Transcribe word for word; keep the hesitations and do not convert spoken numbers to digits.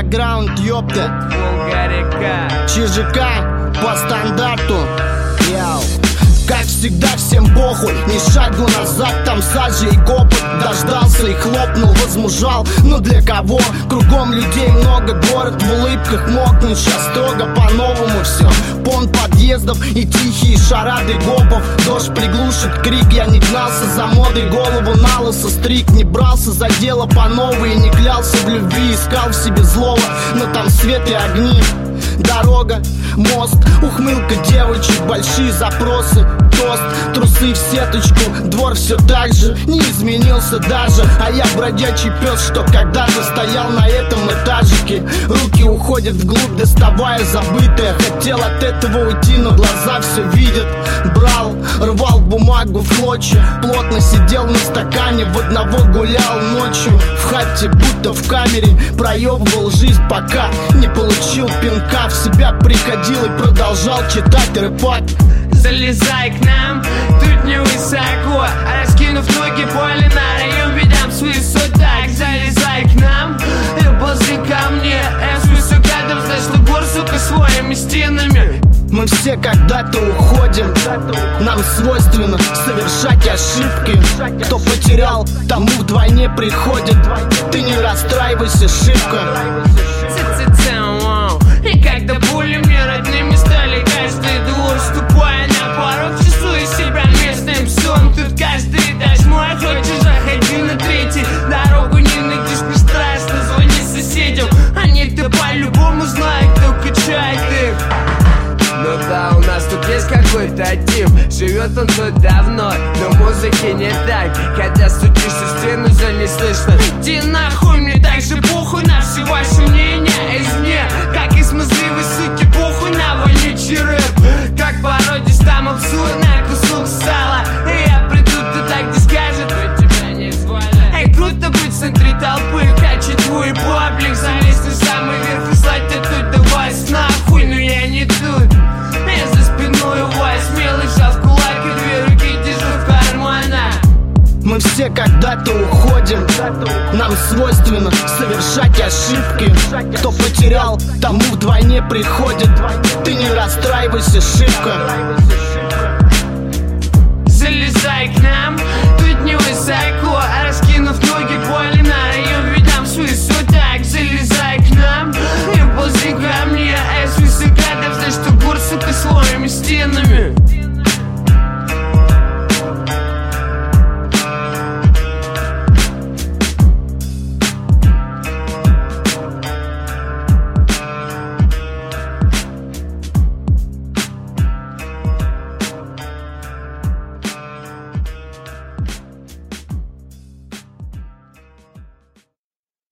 андеграунд, ёпта. ЧЖК по стандарту. Яу. Как всегда, всем похуй, ни шагу назад, там сажа и копот. Дождался и хлопнул, возмужал. Но для кого? Кругом людей много, город в улыбках мокнут. Сейчас строго по-новому все. Пон подъездов и тихие шарады гопов. Дождь приглушит крик, я не гнался за модой. Голову на лысо стриг, не брался за дело по новой. Не клялся в любви, искал в себе злого. Но там свет и огни. Дорога, мост, ухмылка девочек, большие запросы, тост, трусы в сеточку, двор все так же, не изменился даже. А я бродячий пес, что когда-то стоял на этом этажике. Руки уходят вглубь, доставая забытое. Хотел от этого уйти, но глаза все видят. Брал, рвал бумагу в клочья, плотно сидел на стакане, в одного гулял ночью. В хате, будто в камере, проебывал жизнь, пока не получил пинка. В себя приходил и продолжал читать рэпак. Залезай к нам, тут не высоко, раскинув ноги поле на район, видам с высоток. Залезай к нам и ползи ко мне, с высокатом, значит, гор, сука, своими стенами. Мы все когда-то уходим, нам свойственно совершать ошибки. Кто потерял, тому вдвойне приходит. Ты не расстраивайся, шибко. И когда боли мне родными стали, каждый двор, ступая на порог, чувствую себя местным псом. Тут каждый этаж мой, хочешь, заходи на третий. Дорогу не найдешь, не страшно, звони соседям. Они-то по-любому знают, кто качает их. Ну да, у нас тут есть какой-то тип, живет он тут давно, но музыки не так. Хотя стучишься в стену, за не слышно. Иди нахуй, мне так же похуй на все ваши мнения извне. Как и смазливые суки, похуй на вонючий рэп. Как породишь там обзор на кусок сала. И я приду, ты так не скажет, но тебя не звали. Эй, круто быть в центре толпы, качать твой паблик, залезть на самый верх и слать оттуда вас нахуй, но я не тут. Я за спиной у вас смелый жал в кулак и две руки держу в карманах. Мы все когда-то уходим, нам свойственно совершать ошибки. Кто потерял, тому вдвойне приходит. Ты не расстраивайся, шибко. Залезай к нам, тут не высоко, раскинув ноги поле на район, видам с высоток. Залезай к нам и ползи ко мне, с высокатом, значит, гор, сука, своими стенами.